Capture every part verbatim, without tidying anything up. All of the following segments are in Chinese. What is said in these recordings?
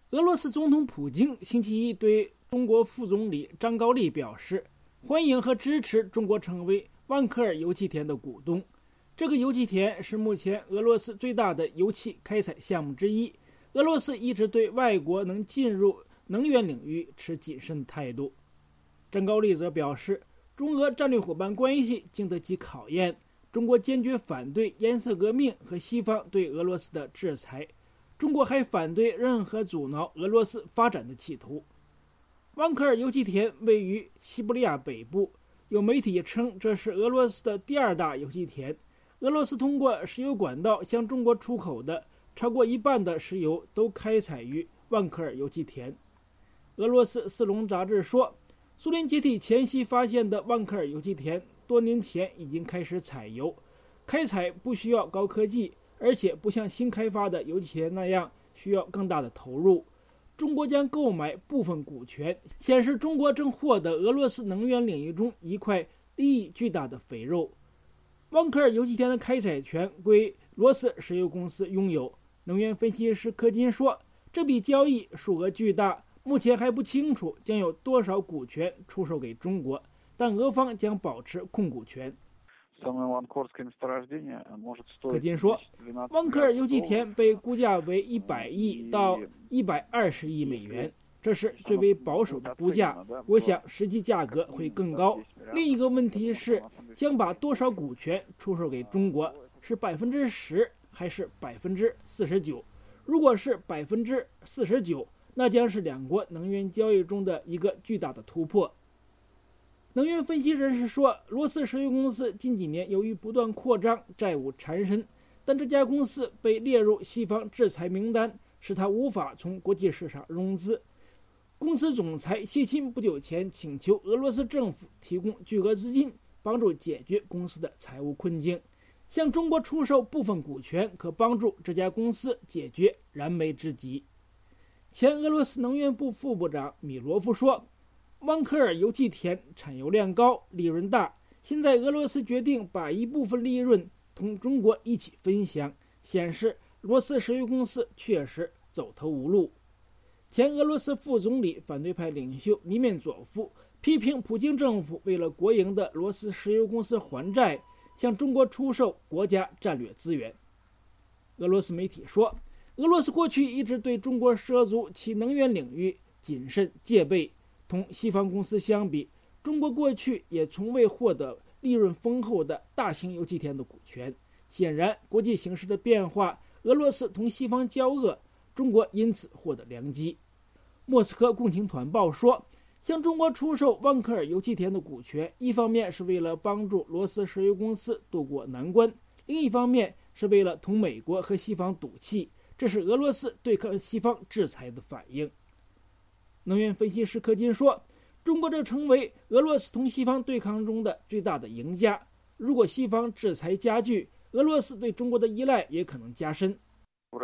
俄罗斯总统普京星期一对中国副总理张高丽表示，欢迎和支持中国成为万科尔油气田的股东。这个油气田是目前俄罗斯最大的油气开采项目之一。俄罗斯一直对外国能进入能源领域持谨慎态度。张高丽则表示，中俄战略伙伴关系经得起考验，中国坚决反对颜色革命和西方对俄罗斯的制裁。中国还反对任何阻挠俄罗斯发展的企图。万科尔油气田位于西伯利亚北部，有媒体称这是俄罗斯的第二大油气田。俄罗斯通过石油管道向中国出口的超过一半的石油都开采于万科尔油气田。俄罗斯四龙杂志说，苏联解体前夕发现的万科尔油气田多年前已经开始采油，开采不需要高科技，而且不像新开发的油气田那样需要更大的投入。中国将购买部分股权，显示中国正获得俄罗斯能源领域中一块利益巨大的肥肉。万科尔油气田的开采权归罗斯石油公司拥有。能源分析师柯金说，这笔交易数额巨大，目前还不清楚将有多少股权出售给中国，但俄方将保持控股权。柯金说，万科尔油气田被估价为一百亿到一百二十亿美元，这是最为保守的估价，我想实际价格会更高。另一个问题是，将把多少股权出售给中国，是百分之十还是百分之四十九？如果是百分之四十九，那将是两国能源交易中的一个巨大的突破。能源分析人士说，罗斯石油公司近几年由于不断扩张，债务缠身，但这家公司被列入西方制裁名单，使它无法从国际市场融资。公司总裁谢钦不久前请求俄罗斯政府提供巨额资金，帮助解决公司的财务困境。向中国出售部分股权可帮助这家公司解决燃眉之急。前俄罗斯能源部副部长米罗夫说，万科尔油气田产油量高，利润大，现在俄罗斯决定把一部分利润同中国一起分享，显示罗斯石油公司确实走投无路。前俄罗斯副总理、反对派领袖尼面佐夫批评普京政府为了国营的罗斯石油公司还债，向中国出售国家战略资源。俄罗斯媒体说，俄罗斯过去一直对中国涉足其能源领域谨慎戒备，同西方公司相比，中国过去也从未获得利润丰厚的大型油气田的股权。显然，国际形势的变化，俄罗斯同西方交恶，中国因此获得良机。莫斯科共青团报说，向中国出售万科尔油气田的股权，一方面是为了帮助罗斯石油公司渡过难关，另一方面是为了同美国和西方赌气，这是俄罗斯对抗西方制裁的反应。能源分析师柯金说，中国正成为俄罗斯同西方对抗中的最大的赢家。如果西方制裁加剧，俄罗斯对中国的依赖也可能加深。柯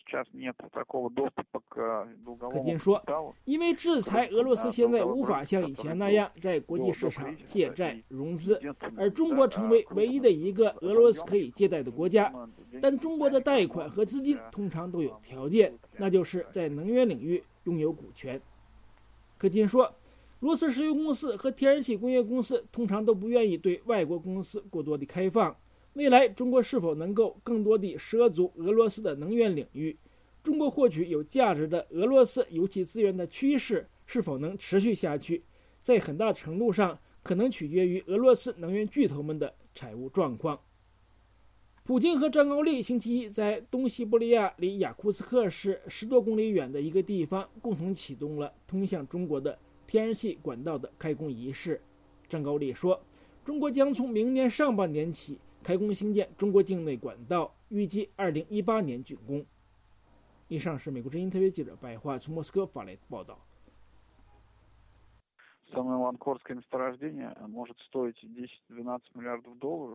金说，因为制裁，俄罗斯现在无法像以前那样在国际市场借债融资，而中国成为唯一的一个俄罗斯可以借贷的国家。但中国的贷款和资金通常都有条件，那就是在能源领域拥有股权。柯金说，罗斯石油公司和天然气工业公司通常都不愿意对外国公司过多的开放。未来中国是否能够更多地涉足俄罗斯的能源领域，中国获取有价值的俄罗斯油气资源的趋势是否能持续下去，在很大程度上可能取决于俄罗斯能源巨头们的财务状况。普京和张高丽星期一在东西伯利亚离雅库茨克市十多公里远的一个地方共同启动了通向中国的天然气管道的开工仪式。张高丽说，中国将从明年上半年起开工兴建中国境内管道，预计二零一八年竣工。以上是美国之音特约记者白桦从莫斯科发来的报道。 Самое ванкорское месторождение может стоить десять-двенадцать миллиардов долларов,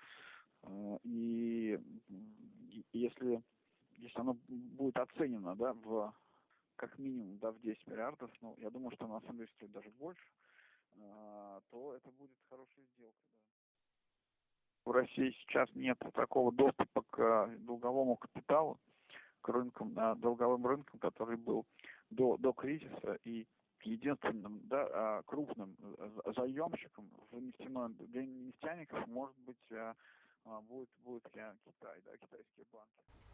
и если, если оно будет оценено, да, в как минимум, да, в десять миллиардов, ну, я думаю, что на самом деле стоит даже больше, то это будет хорошая сделка. Да. В России сейчас нет такого доступа к долговому капиталу, к рынкам, долговым рынкам, который был до, до кризиса, и единственным, да, крупным заемщиком в нефтяной, для нефтяников может быть будет, будет Китай, да, китайские банки.